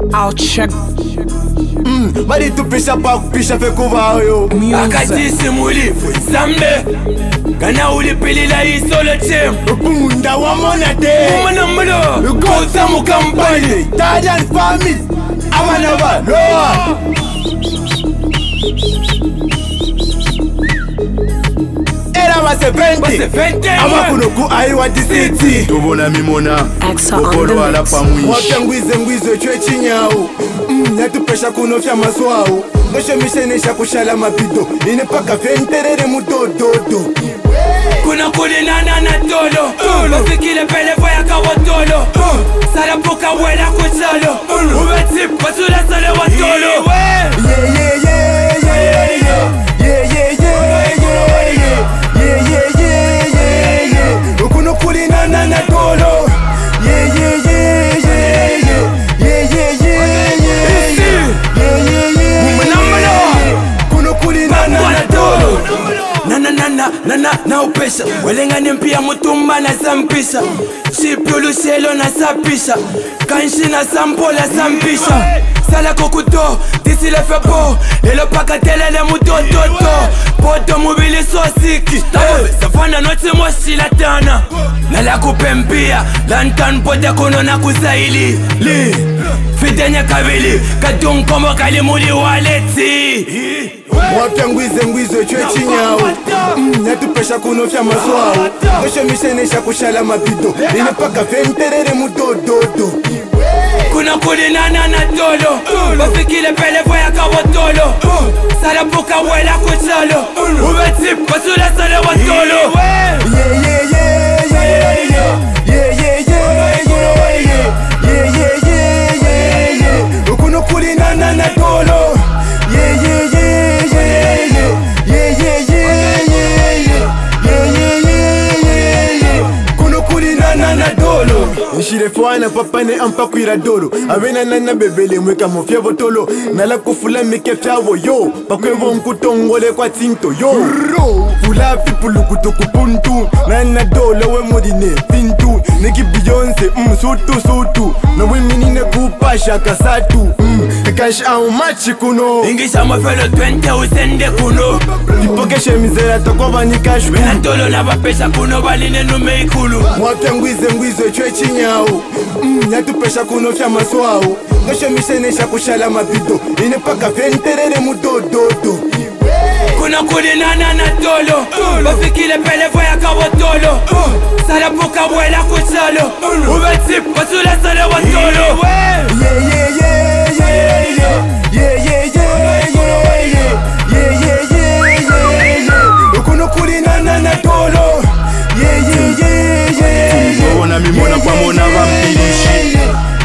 I'll check. Mali tu pisha pa pisha fe kuva yo. Akatisi muli zambe. Kana uli pili la isole tem. Bunda wa monate. Mwana mlo. Kota mukampani. Tajan family. Amana ba loa. Era masevente. Amakunuku aiwa disiti. Tubona mimona. Okolo ala pamwishi. Mwakangwize ngwize chwe chinyawo. Natupesha kunofya maswawo. Ngoshe mishenesha kushala mabido. Ine paka venterere mudododo. Kuna kulinana na tolo. Bafikile pele faya kawotolo. Sala poka wela kuchalo. Ubetip basula sale watolo. Kuna kulinana na tolo. Na upesha walenga nempia mutumba na sampisha Shipulu shelo na sapisha Kanshi na sampola sampisha Sala kokuto, disi le fepo Elo pakatele le mutototo Poto mubili sosiki Safana noche moshi latana Nala kupempia Lantan pote kono na kusaili Li Fidenya kabili Katung komo kalimuli waleti Mwakangwize chwe chinyawo. Natupesha kunofya maswawo. Ngoshe mishenesha kushala mabido. Ine paka venterere mudododo. Kuna kulinana na tolo. Bafikile pele faya kawotolo. Sala poka wela kuchalo. Ubetip basula sale watolo. Kuna kulinana na tolo. Nshire fwana papane ampakwira dolo. Avena nana bebele mweka mofya botolo. Nala kufula mike fyawo yo. Pakwevo nkutongole kwa tinto yo. Fula pipulu kutokupuntu. Nana dolo we modine pintu. Neki Beyonce sutu. Na wiminine kupasha kasatu. Cash au machi kuno. Ingisha mafelo 20 usende kuno. Nipokeshe mizera toko bani cash. Wena tolo na bapesha kuno baline nume ikulu. Mwakangwize chwe chinyawo. Natupesha kunofya maswawo. Ngoshe mishenesha kushala mabido. Ine paka venterere mudododo. Kuna kulinana na tolo. Bafikile pele faya kawotolo. Sala poka wela kuchalo. Ubetip basula sale watolo. Kuna kulinana na tolo. Tubona mimona pamona vampirishi.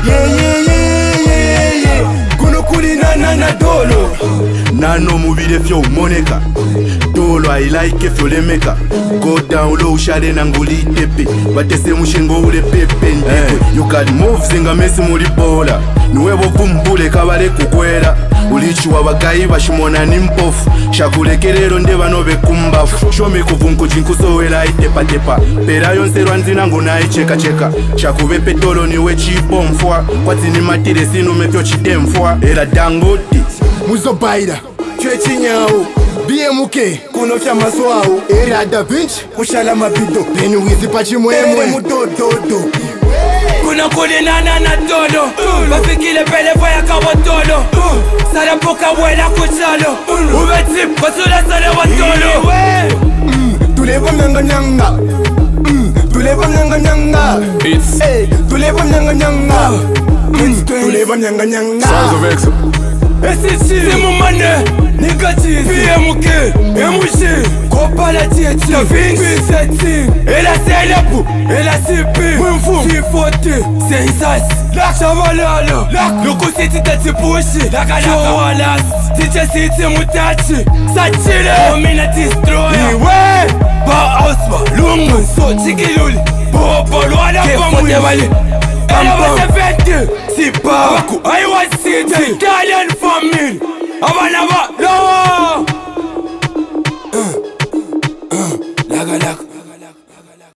Kuna kulinana na tolo. Nano mubile fyo moneka. Tolo I like fyo lemeka. Go down low shade nanguli tepe. Batese mushengo ule pepe ndekwe. You can move zinga mesi muri bola. Nuwevo vumbule kabale kukwera. Ulichi wabagayi bashimona nimpofu. Shakulekerero nde bano bekumbafu. Shome kuvunku jinkusowela itepa. Pera yonse rwanzina nguna icheka. Shakube petolo niwe chipomfwa. Kwatini matire sinu mefyo chitemfwa. Era Dangote Muzobaira chwe chinyawo. BMK kunofya maswawo. Era Da Vinci kushala mabido. Beni wizi pachimwemwe mudododo. Kuna kulinana na tolo. Bafikile pele faya kawotolo. Sala poka wela kuchalo. Ubetip basula sale watolo. Tuleva nyanga. Tuleva nyanga. Tuleva nyanga. Tuleva nyanga. Sounds of Exo. Simu mane Nigga cheese BMK MG Kopala TH Da Vinci Seti Ela Selepu Ela CP Mwimfu C40 Sensas Lak Shavalala Lak Loko City Tati Pushi Laka Showalas Teacher City Mutachi Sachile Omina Destroyer Iwe Ba Osma Lungu So Chikiluli Bobo Lwala Pamuli Ela wasefete Sipa Waku Aiwa City Italian family Abanaba Lawa Laga